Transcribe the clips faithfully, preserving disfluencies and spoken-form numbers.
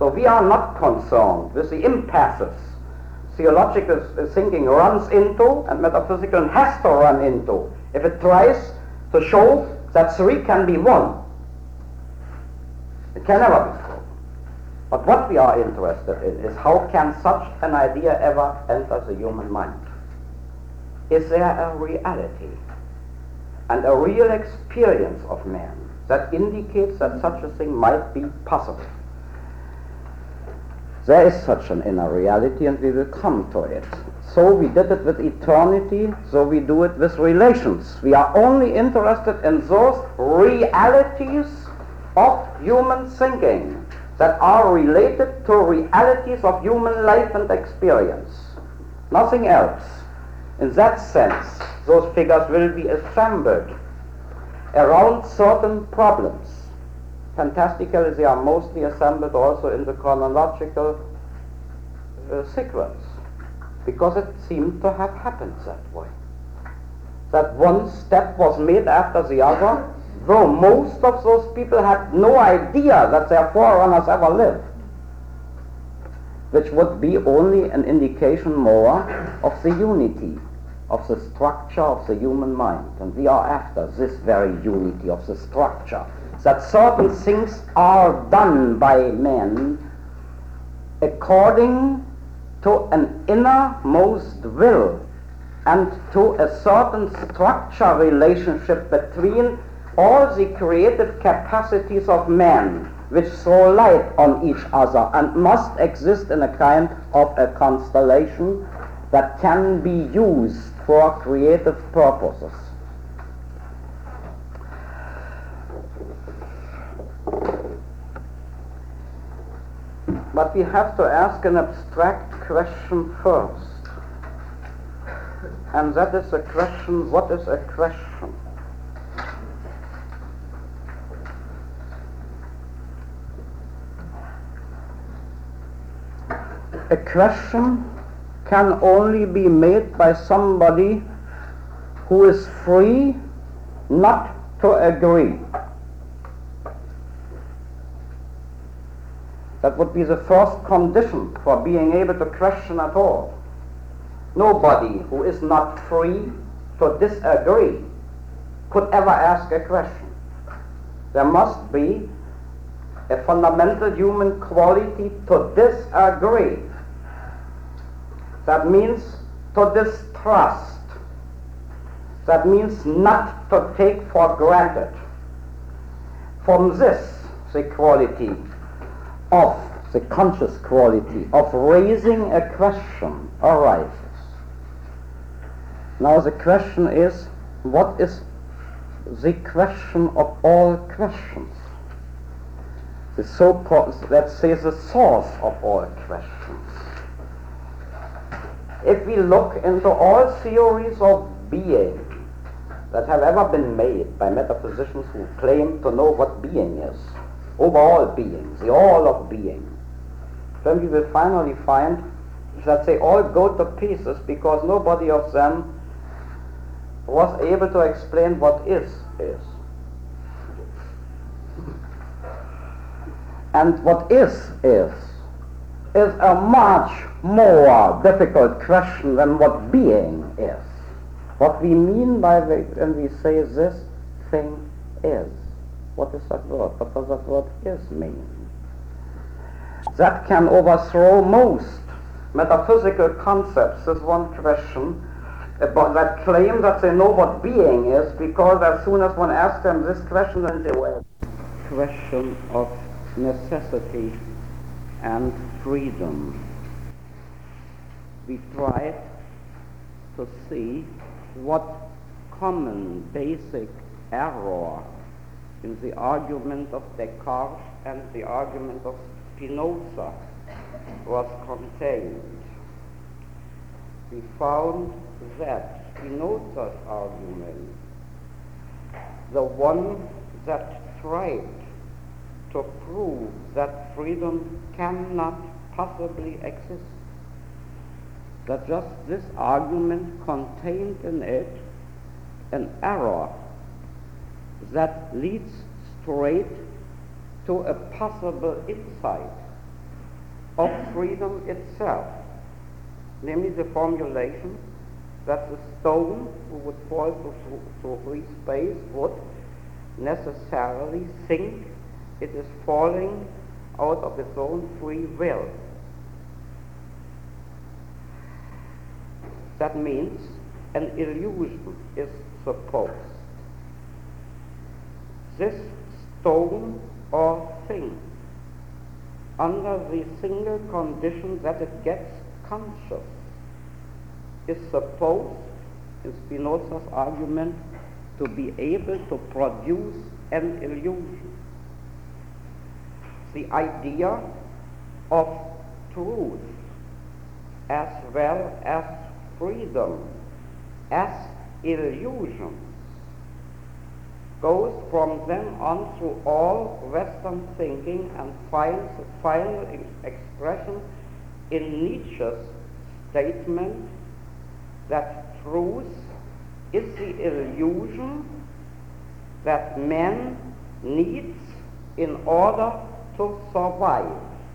So we are not concerned with the impasses theological thinking runs into and metaphysical has to run into if it tries to show that three can be one. It can never be true. But what we are interested in is how can such an idea ever enter the human mind? Is there a reality and a real experience of man that indicates that such a thing might be possible? There is such an inner reality, and we will come to it. So we did it with eternity, so we do it with relations. We are only interested in those realities of human thinking that are related to realities of human life and experience. Nothing else. In that sense, those figures will be assembled around certain problems. Fantastically, they are mostly assembled also in the chronological uh, sequence, because it seemed to have happened that way. That one step was made after the other, though most of those people had no idea that their forerunners ever lived, which would be only an indication more of the unity of the structure of the human mind. And we are after this very unity of the structure, that certain things are done by men according to an innermost will and to a certain structure relationship between all the creative capacities of man, which throw light on each other and must exist in a kind of a constellation that can be used for creative purposes. But we have to ask an abstract question first. And that is the question, what is a question? A question can only be made by somebody who is free not to agree. That would be the first condition for being able to question at all. Nobody who is not free to disagree could ever ask a question. There must be a fundamental human quality to disagree. That means to distrust. That means not to take for granted. From this, the quality of the conscious quality of raising a question arises. Now the question is, what is the question of all questions? The so-called, let's say, the source of all questions. If we look into all theories of being that have ever been made by metaphysicians who claim to know what being is, over all being, the all of being, then we will finally find that they all go to pieces because nobody of them was able to explain what is is. And what is is is a much more difficult question than what being is. What we mean by the, when we say this thing is. What is that word? What does that word is mean? That can overthrow most metaphysical concepts. Is one question about that claim that they know what being is, because as soon as one asks them this question, then they will. Question of necessity and freedom. We tried to see what common basic error in the argument of Descartes and the argument of Spinoza was contained. We found that Spinoza's argument, the one that tried to prove that freedom cannot possibly exist, that just this argument contained in it an error that leads straight to a possible insight of freedom itself, namely the formulation that the stone who would fall to, to free space would necessarily think it is falling out of its own free will. That means an illusion is supposed. This stone or thing, under the single condition that it gets conscious, is supposed, in Spinoza's argument, to be able to produce an illusion. The idea of truth as well as freedom as illusions goes from then on through all Western thinking and finds a final ex- expression in Nietzsche's statement that truth is the illusion that man needs in order to survive.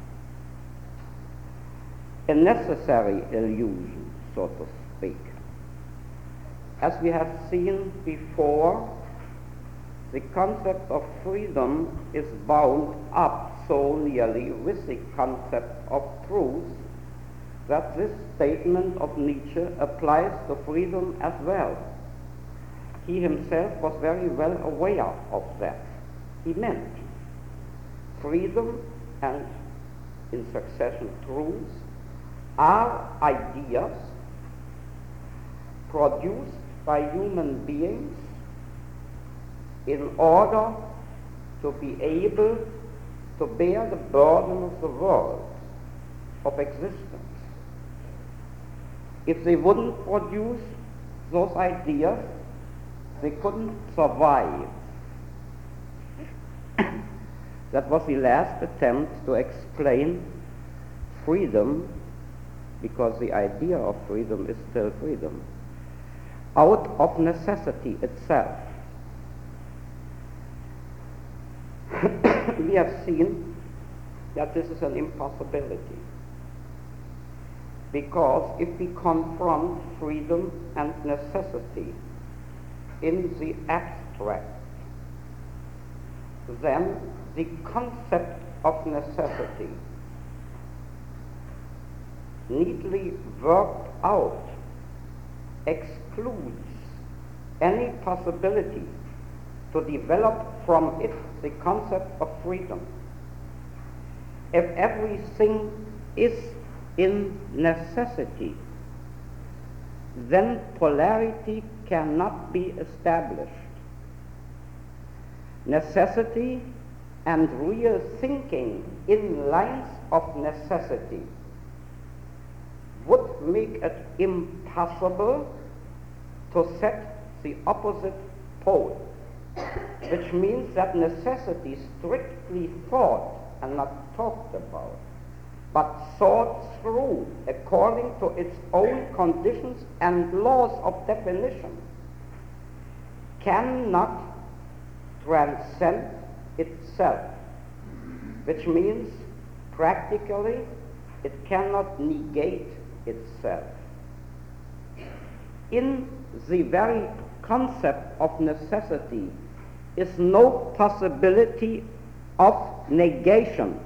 A necessary illusion, so to speak. As we have seen before, the concept of freedom is bound up so nearly with the concept of truth that this statement of Nietzsche applies to freedom as well. He himself was very well aware of that. He meant freedom and, in succession, truth are ideas produced by human beings in order to be able to bear the burden of the world, of existence. If they wouldn't produce those ideas, they couldn't survive. That was the last attempt to explain freedom, because the idea of freedom is still freedom, out of necessity itself. We have seen that this is an impossibility, because if we confront freedom and necessity in the abstract, then the concept of necessity, neatly worked out, excludes any possibility to develop from it the concept of freedom. If everything is in necessity, then polarity cannot be established. Necessity and real thinking in lines of necessity would make it impossible to set the opposite pole, which means that necessity, strictly thought and not talked about, but thought through according to its own conditions and laws of definition, cannot transcend itself, which means practically it cannot negate itself. In the very concept of necessity is no possibility of negation.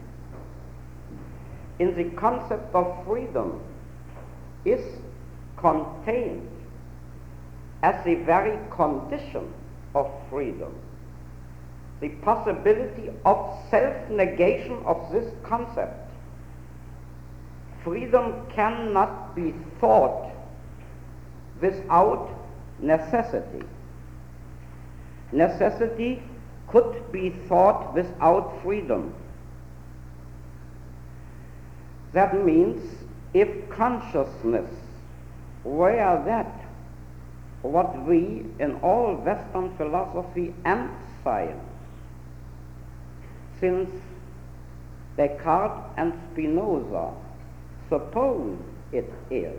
In the concept of freedom is contained as the very condition of freedom the possibility of self-negation of this concept. Freedom cannot be thought without necessity. Necessity could be thought without freedom. That means if consciousness were that, what we in all Western philosophy and science, since Descartes and Spinoza, suppose it is,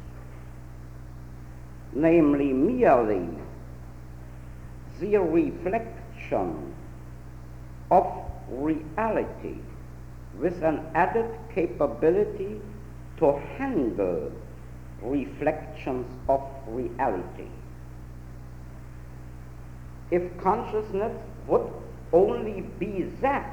namely merely the reflection of reality with an added capability to handle reflections of reality. If consciousness would only be that,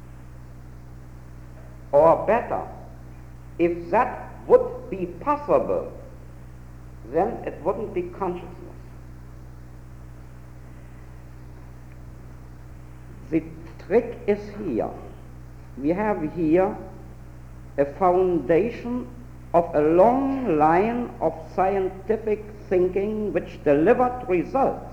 or better, if that would be possible, then it wouldn't be consciousness. The trick is here. We have here a foundation of a long line of scientific thinking which delivered results,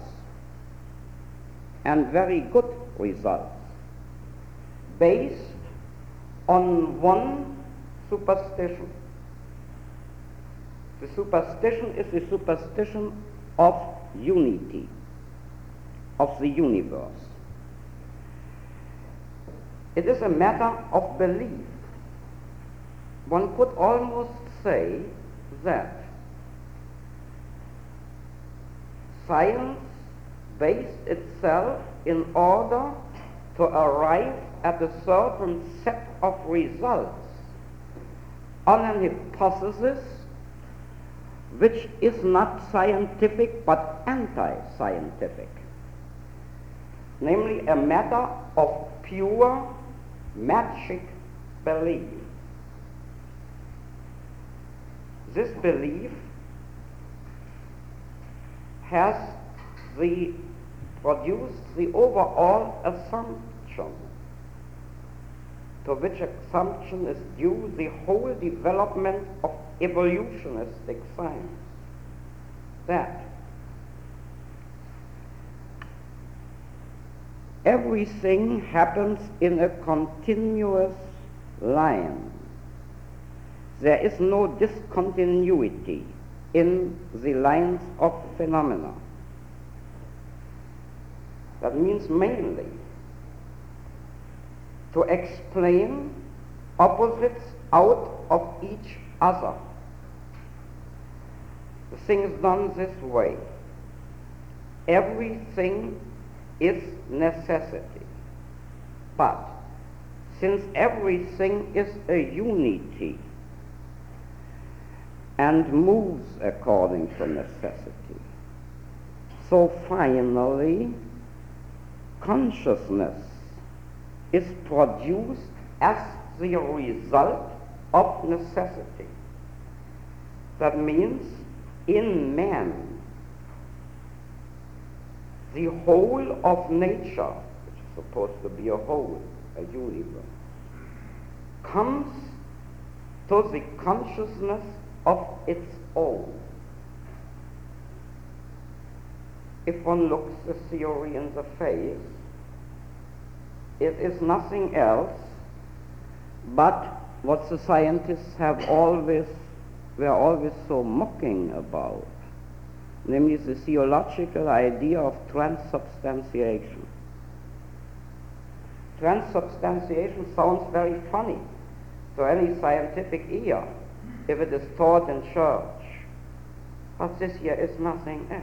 and very good results, based on one superstition. The superstition is the superstition of unity, of the universe. It is a matter of belief. One could almost say that science based itself in order to arrive at a certain set of results on an hypothesis which is not scientific but anti-scientific, namely a matter of pure magic belief. This belief has the, produced the overall assumption, to which assumption is due the whole development of evolutionistic science, that everything happens in a continuous line. There is no discontinuity in the lines of phenomena. That means mainly to explain opposites out of each other. The thing is done this way. Everything is necessity. But since everything is a unity and moves according to necessity, so finally consciousness is produced as the result of necessity. That means in man, the whole of nature, which is supposed to be a whole, a universe, comes to the consciousness of its own. If one looks the theory in the face, it is nothing else but what the scientists have always, were always so mocking about, namely the theological idea of transubstantiation. Transubstantiation sounds very funny to any scientific ear if it is taught in church, but this here is nothing else.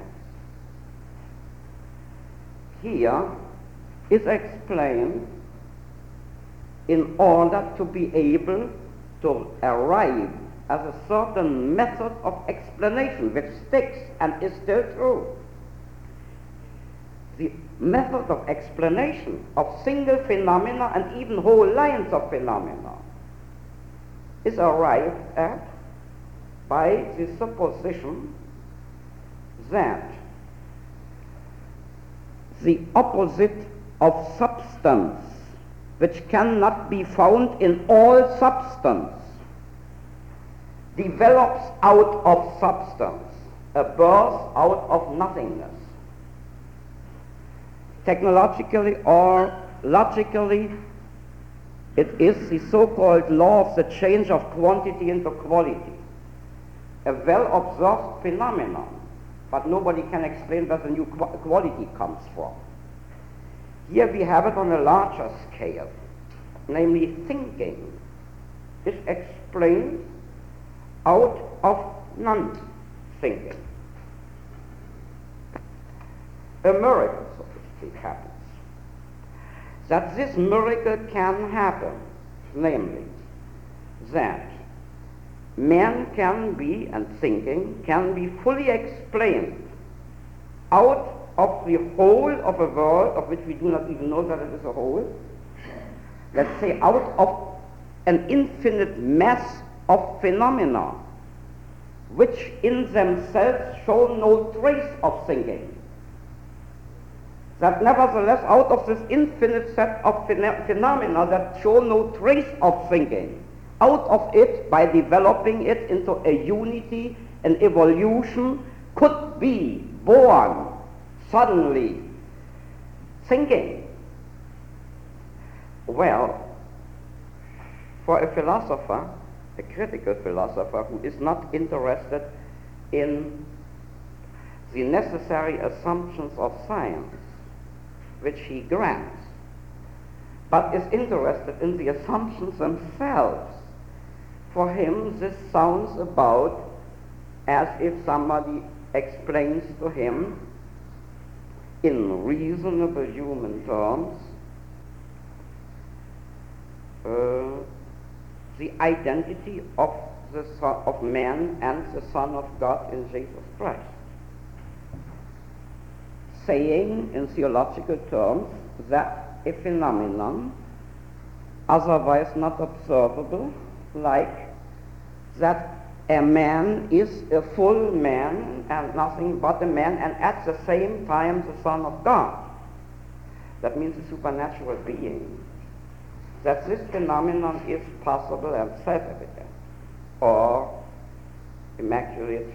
Here is explained in order to be able to arrive at a certain method of explanation which sticks and is still true. The method of explanation of single phenomena and even whole lines of phenomena is arrived at by the supposition that the opposite of substance, which cannot be found in all substance, develops out of substance, a birth out of nothingness. Technologically or logically, it is the so-called law of the change of quantity into quality, a well-observed phenomenon, but nobody can explain where the new qu quality comes from. Here we have it on a larger scale, namely thinking is explained out of non-thinking. A miracle, so to speak, happens. That this miracle can happen namely, that man can be, and thinking, can be fully explained out of the whole of a world of which we do not even know that it is a whole, let's say out of an infinite mass of phenomena which in themselves show no trace of thinking. That nevertheless out of this infinite set of phen- phenomena that show no trace of thinking, out of it, by developing it into a unity, an evolution, could be born suddenly thinking. Well, for a philosopher, a critical philosopher who is not interested in the necessary assumptions of science, which he grants, but is interested in the assumptions themselves, for him this sounds about as if somebody explains to him in reasonable human terms uh, the identity of the son of man and the Son of God in Jesus Christ, saying in theological terms that a phenomenon otherwise not observable, like that a man is a full man and nothing but a man, and at the same time the Son of God. That means a supernatural being. That this phenomenon is possible and self-evident, or immaculate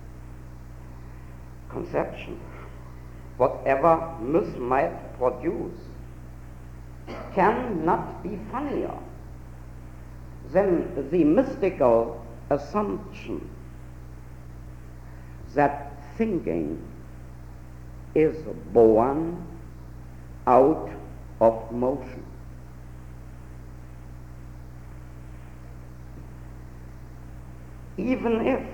conception. Whatever myth might produce cannot be funnier than the mystical assumption that thinking is born out of motion. Even if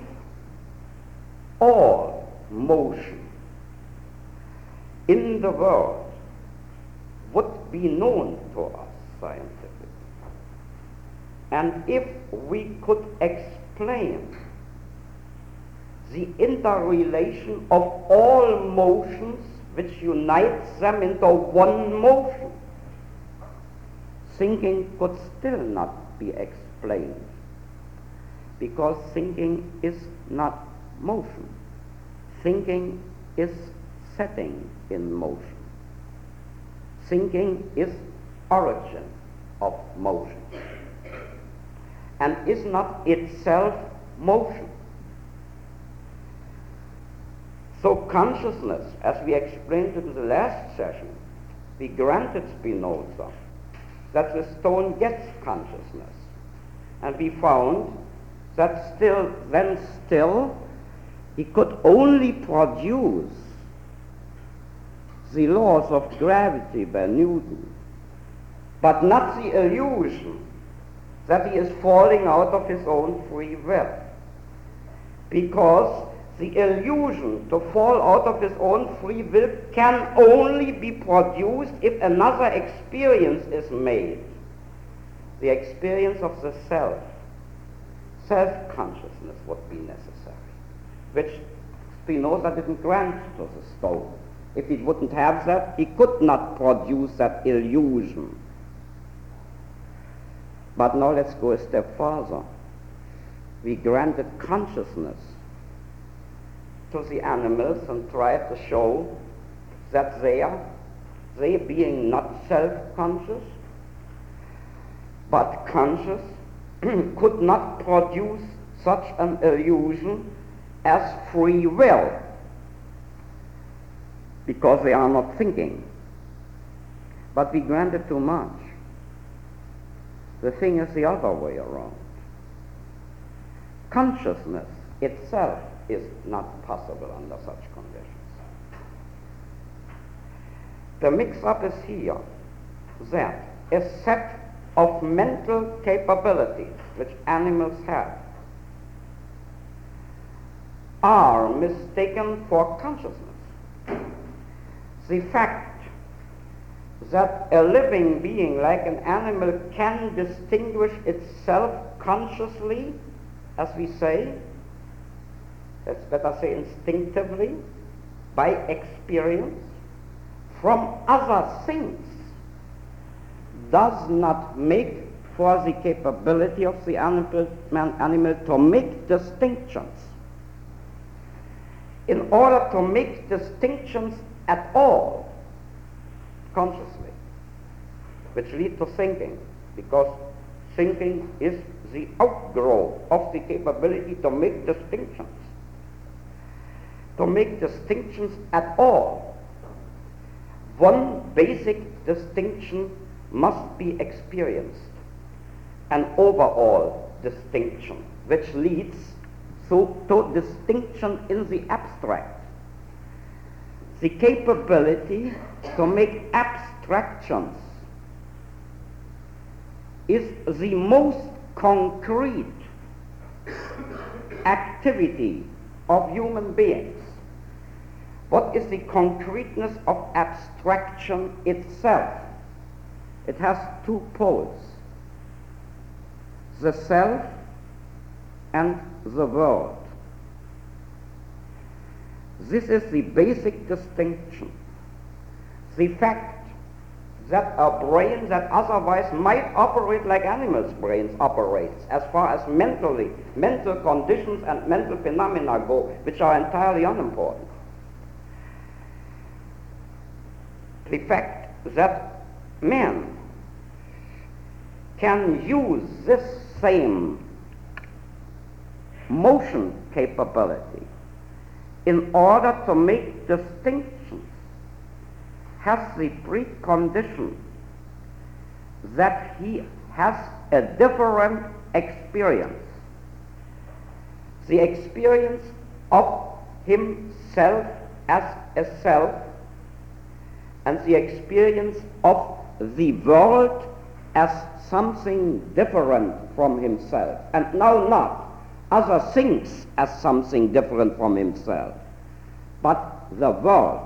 all motion in the world would be known to us scientifically, and if we could explain the interrelation of all motions which unites them into one motion, thinking could still not be explained, because thinking is not motion. Thinking is setting in motion. Thinking is origin of motion, and is not itself motion. So consciousness, as we explained in the last session, we granted Spinoza that the stone gets consciousness, and we found that still, then still, he could only produce the laws of gravity by Newton, but not the illusion that he is falling out of his own free will. Because the illusion to fall out of his own free will can only be produced if another experience is made, the experience of the self. Self-consciousness would be necessary, which Spinoza didn't grant to the stone. If he wouldn't have that, he could not produce that illusion. But now let's go a step further. We granted consciousness to the animals and tried to show that they are, they being not self-conscious, but conscious, could not produce such an illusion as free will, because they are not thinking. But we granted too much. The thing is the other way around. Consciousness itself is not possible under such conditions. The mix-up is here that a set of mental capabilities which animals have are mistaken for consciousness. The fact that a living being like an animal can distinguish itself consciously, as we say, let's better say instinctively, by experience, from other things, does not make for the capability of the animal, man, animal to make distinctions. In order to make distinctions at all, consciously, which lead to thinking, because thinking is the outgrowth of the capability to make distinctions. To make distinctions at all, one basic distinction must be experienced, an overall distinction, which leads to, to distinction in the abstract. The capability to make abstractions is the most concrete activity of human beings. What is the concreteness of abstraction itself? It has two poles, the self and the world. This is the basic distinction. The fact that a brain that otherwise might operate like animals' brains operates, as far as mentally, mental conditions and mental phenomena go, which are entirely unimportant. The fact that man can use this same motion capability in order to make distinctions has the precondition that he has a different experience. The experience of himself as a self and the experience of the world as something different from himself, and now not other things as something different from himself, but the world.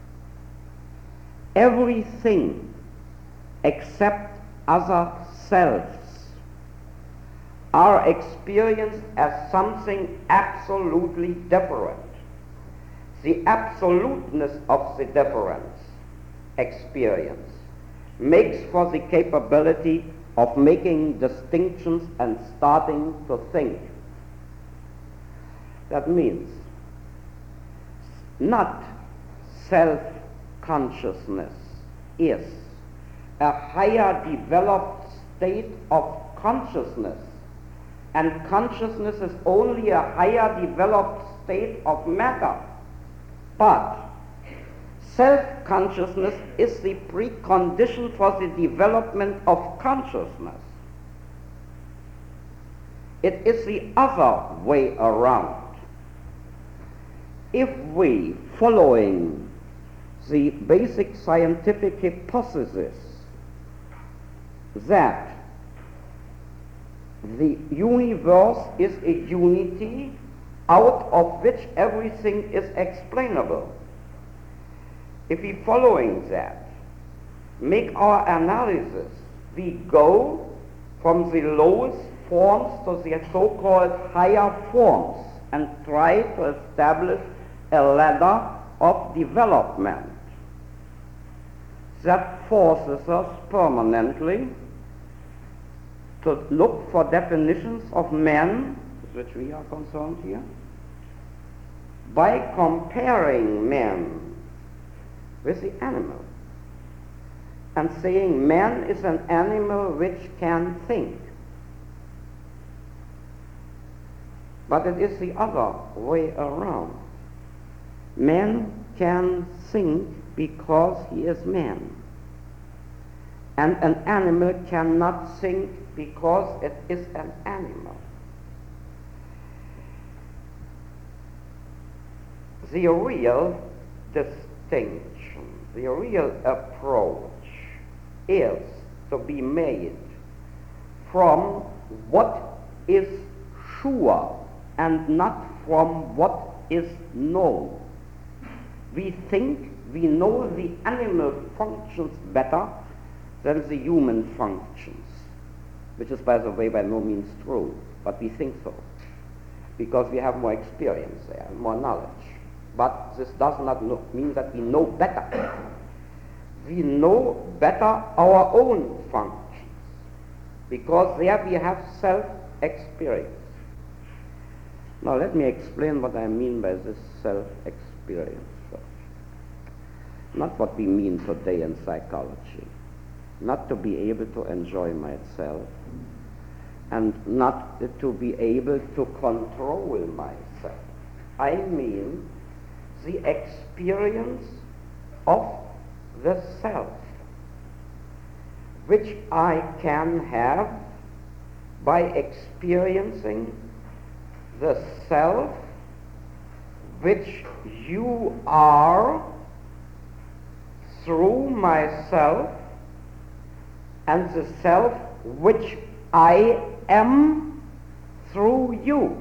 Everything except other selves are experienced as something absolutely different. The absoluteness of the difference experience makes for the capability of making distinctions and starting to think. That means not self-consciousness is a higher developed state of consciousness, and consciousness is only a higher developed state of matter, but self-consciousness is the precondition for the development of consciousness. It is the other way around. If we, following the basic scientific hypothesis that the universe is a unity out of which everything is explainable, if we, following that, make our analysis, we go from the lowest forms to the so-called higher forms and try to establish a ladder of development that forces us permanently to look for definitions of men, with which we are concerned here, by comparing men with the animal, and saying man is an animal which can think. But it is the other way around. Man can think because he is man, and an animal cannot think because it is an animal. The real distinction, the real approach is to be made from what is sure and not from what is known. We think we know the animal functions better than the human functions, which is, by the way, by no means true, but we think so, because we have more experience there, more knowledge. But this does not mean that we know better. We know better our own functions, because there we have self-experience. Now let me explain what I mean by this self-experience first. Not what we mean today in psychology. Not to be able to enjoy myself, and not to be able to control myself. I mean the experience of the self, which I can have by experiencing the self which you are through myself, and the self which I am through you.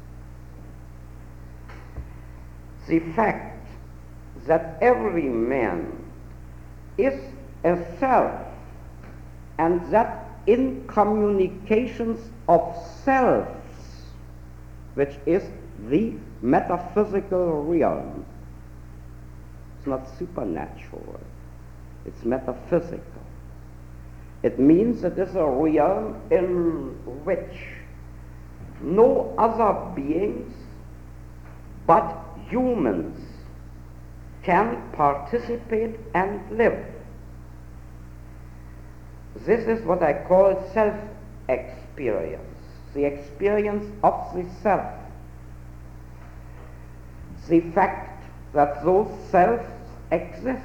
The fact that every man is a self, and that in communications of selves, which is the metaphysical realm, it's not supernatural, it's metaphysical. It means it is a realm in which no other beings but humans can participate and live. This is what I call self-experience, the experience of the self. The fact that those selves exist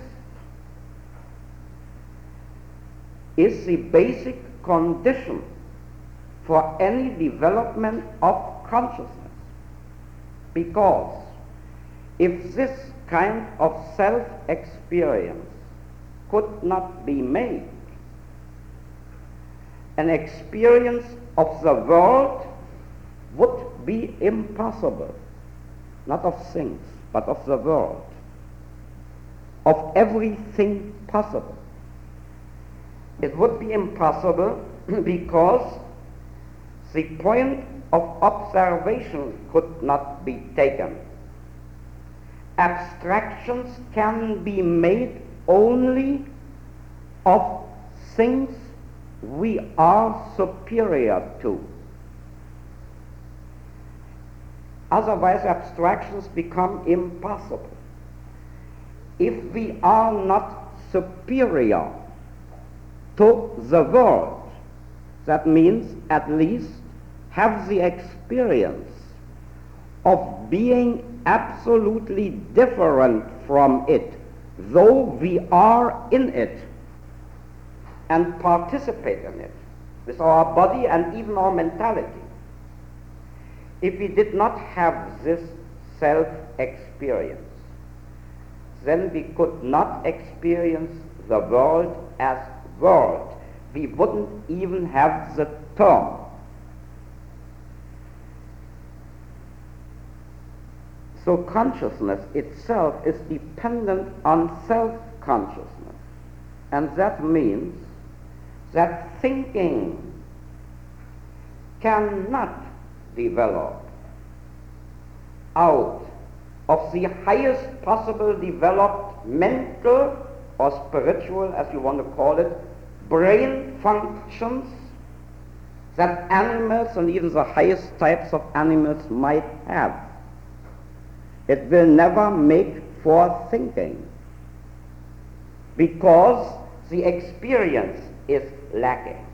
is the basic condition for any development of consciousness. Because if this kind of self-experience could not be made, an experience of the world would be impossible. Not of things, but of the world. Of everything possible. It would be impossible because the point of observation could not be taken. Abstractions can be made only of things we are superior to. Otherwise, abstractions become impossible. If we are not superior to the world, that means at least have the experience of being absolutely different from it, though we are in it and participate in it with our body and even our mentality. If we did not have this self-experience, then we could not experience the world as world. We wouldn't even have the term. So consciousness itself is dependent on self-consciousness. And that means that thinking cannot develop out of the highest possible developed mental or spiritual, as you want to call it, brain functions that animals and even the highest types of animals might have. It will never make for thinking because the experience is lacking.